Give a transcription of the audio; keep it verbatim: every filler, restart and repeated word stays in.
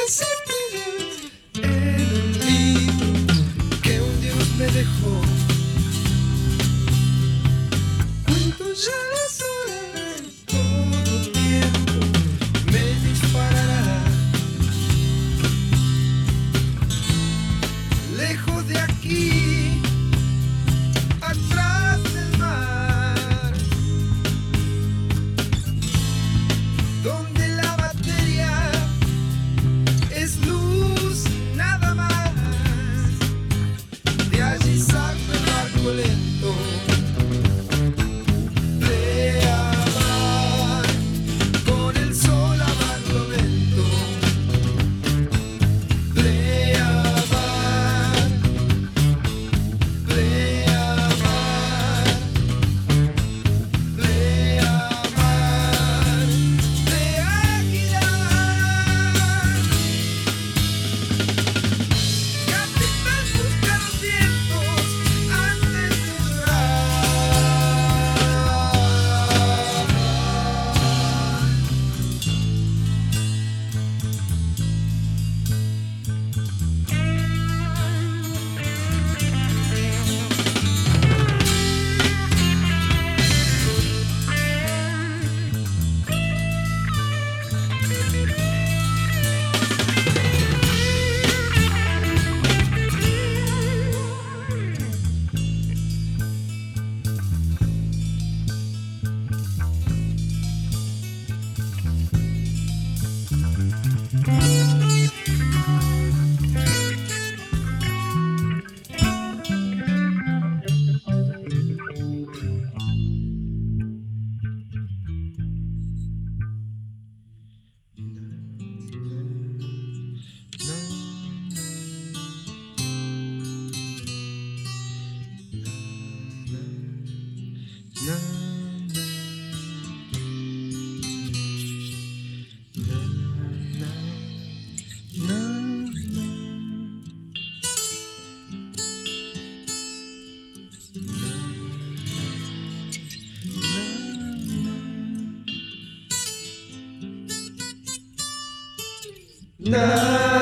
las estrellas en un libro que un Dios me dejó. Cuento ya las horas, todo el tiempo me disparará. Lejos de aquí, atrás del mar, donde la materia es luz, nada más. De allí salgo el barco lento de amar, con el sol a barlovento de amar, de amar, de amar, de aguilar. Capitán, busca los vientos antes de llorar. Na